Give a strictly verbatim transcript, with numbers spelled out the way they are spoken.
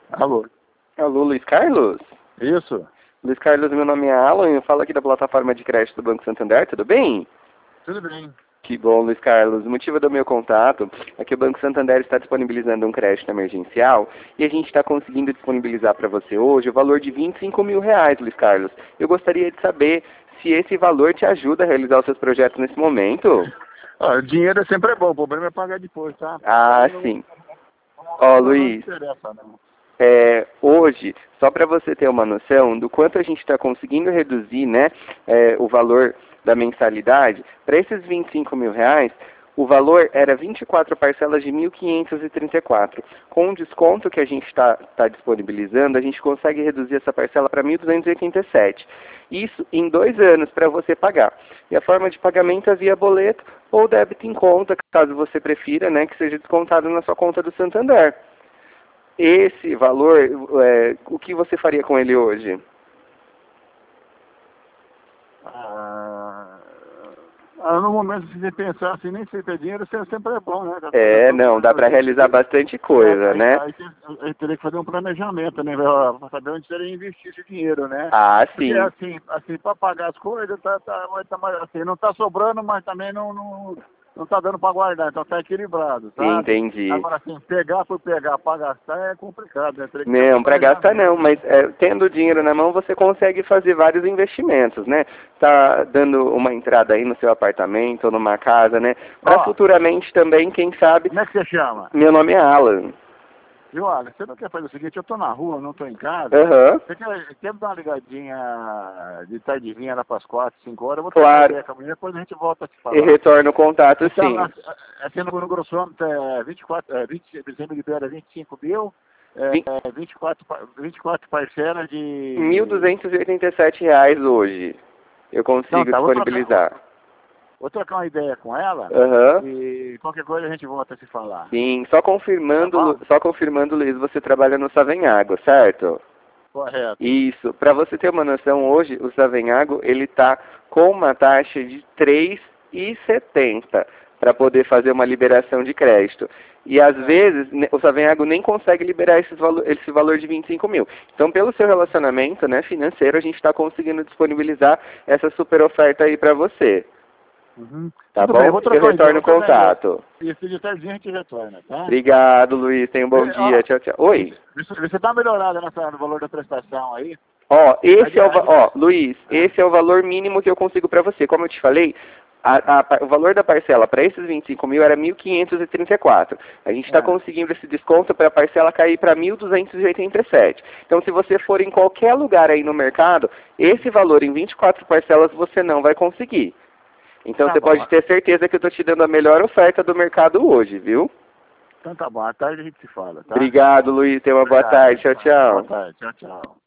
Alô? Alô, Luiz Carlos? Isso? Luiz Carlos, meu nome é Alan, eu falo aqui da plataforma de crédito do Banco Santander, tudo bem? Tudo bem. Que bom, Luiz Carlos. O motivo do meu contato é que o Banco Santander está disponibilizando um crédito emergencial e a gente está conseguindo disponibilizar para você hoje o valor de vinte e cinco mil reais, Luiz Carlos. Eu gostaria de saber se esse valor te ajuda a realizar os seus projetos nesse momento. Ah, dinheiro sempre é bom, o problema é pagar depois, tá? Ah, não, sim. Ó, não, Luiz, não interessa, não. é, hoje, só para você ter uma noção do quanto a gente está conseguindo reduzir, né, é, o valor da mensalidade, para esses vinte e cinco mil reais, o valor era vinte e quatro parcelas de mil quinhentos e trinta e quatro. Com o desconto que a gente está tá disponibilizando, a gente consegue reduzir essa parcela para mil duzentos e oitenta e sete. Isso em dois anos para você pagar. E a forma de pagamento é via boleto ou débito em conta, caso você prefira, né, que seja descontado na sua conta do Santander. Esse valor, é, o que você faria com ele hoje? Ah, ah, no momento, se você pensar assim, nem sei ter dinheiro, sempre é bom, né? É, não, dá para realizar bastante coisa, aí, né? Aí, aí, aí teria que fazer um planejamento, né? Para saber onde seria investir esse dinheiro, né? Ah, Porque sim. assim, assim para pagar as coisas, tá, tá, tá, assim, não está sobrando, mas também não, não, não tá dando para guardar, então tá equilibrado, sabe? Entendi. Agora assim, pegar por pegar para gastar é complicado, né? Teria que ter Não, um para gastar não, planejamento. mas é, tendo o dinheiro na mão você consegue fazer vários investimentos, né? Tá dando uma entrada aí no seu apartamento ou numa casa, né? Para Ó, futuramente também, quem sabe. como é que você chama? Meu nome é Alan. Viu, olha, você não quer fazer o seguinte, eu tô na rua, não tô em casa. Aham. Você quer, quer dar uma ligadinha de tardezinha lá para as quatro, cinco horas? Eu vou trocar Claro. ideia com a mulher, depois a gente volta a te E falar. retorno o contato, Então, sim. assim, no grossômetro é vinte e quatro, é, vinte, você me libera vinte e cinco mil, Vim- é, vinte e quatro, pa- vinte e quatro parcelas mil de... duzentos e oitenta e sete reais hoje. Eu Então consigo tá, vou trocar, vou, disponibilizar. vou trocar uma ideia com ela Aham. e qualquer coisa a gente volta a se falar. Sim, só Tá confirmando, bom? Lu- só confirmando, Luiz, você trabalha no Savenhago, certo? Correto. Isso. Para você ter uma noção, hoje o Savenhago ele está com uma taxa de três e setenta para poder fazer uma liberação de crédito. E às É. vezes ne- o Savenhago nem consegue liberar esses valo- esse valor de vinte e cinco mil. Então, pelo seu relacionamento, né, financeiro, a gente está conseguindo disponibilizar essa super oferta aí para você. Uhum. Tá Tudo bem, eu bom? vou Eu trocar uma ideia, retorno vou o trocar uma ideia. contato. E se de tardinha a gente retorna, tá? Obrigado, Luiz. Tenha um bom Vê, dia. ó, Tchau, tchau. Oi. você, você dá uma melhorada nessa, no valor da prestação aí. Ó, esse Aí, é o, va- aí, ó, Luiz, é. esse é o valor mínimo que eu consigo para você. Como eu te falei, a- a pa- o valor da parcela para esses vinte e cinco mil era mil quinhentos e trinta e quatro. A gente está É. conseguindo esse desconto para a parcela cair para mil duzentos e oitenta e sete. Então, se você for em qualquer lugar aí no mercado, esse valor em vinte e quatro parcelas você não vai conseguir. Então, Tá você bom. pode ter certeza que eu estou te dando a melhor oferta do mercado hoje, viu? Então tá bom, à tarde a gente se fala, tá? Obrigado, Luiz. Tenha uma boa Obrigado. tarde. Tchau, Boa tchau. tarde, tchau, tchau.